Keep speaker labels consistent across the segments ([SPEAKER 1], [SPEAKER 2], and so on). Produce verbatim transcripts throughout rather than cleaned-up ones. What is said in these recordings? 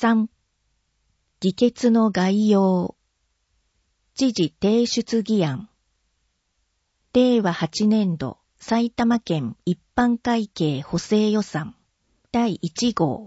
[SPEAKER 1] さん、議決の概要。知事提出議案。れいわはちねんど埼玉県一般会計補正予算だいいち号。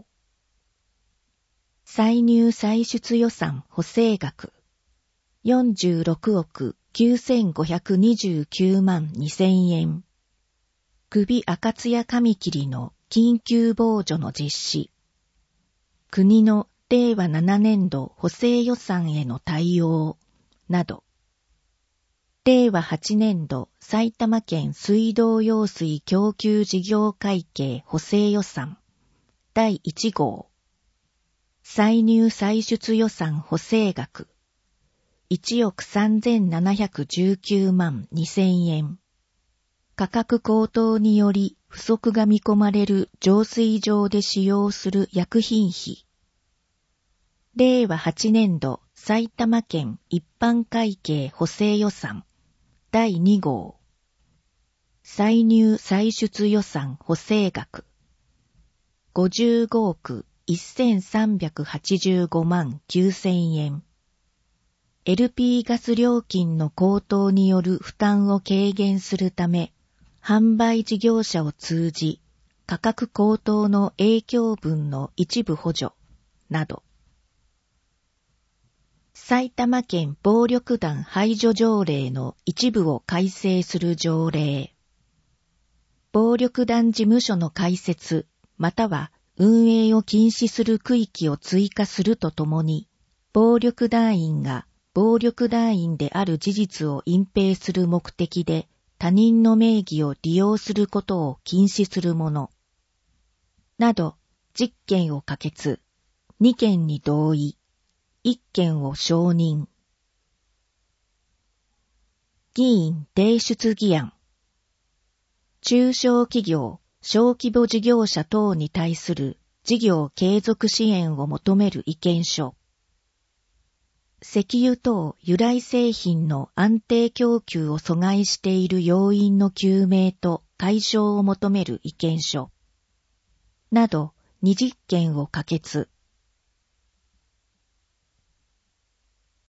[SPEAKER 1] 歳入歳出予算補正額よんじゅうろくおくきゅうせんごひゃくにじゅうきゅうまんにせんえん。首赤ツヤ紙切りの緊急防除の実施。国のれいわななねんど補正予算への対応など。れいわはちねんど埼玉県水道用水供給事業会計補正予算だいいち号。歳入歳出予算補正額いちおくさんぜんななひゃくじゅうきゅうまんにせんえん。価格高騰により不足が見込まれる浄水場で使用する薬品費。れいわはちねんど埼玉県一般会計補正予算だいに号。歳入歳出予算補正額ごじゅうごおくせんさんびゃくはちじゅうごまんきゅうせんえん。エルピー ガス料金の高騰による負担を軽減するため、販売事業者を通じ、価格高騰の影響分の一部補助など。埼玉県暴力団排除条例の一部を改正する条例。暴力団事務所の開設または運営を禁止する区域を追加するとともに、暴力団員が暴力団員である事実を隠蔽する目的で他人の名義を利用することを禁止するもの。など、じゅっけんを可決、にけんに同意、いっけんを承認。議員提出議案。中小企業、小規模事業者等に対する事業継続支援を求める意見書。石油等由来製品の安定供給を阻害している要因の究明と解消を求める意見書。などにじゅっけんを可決、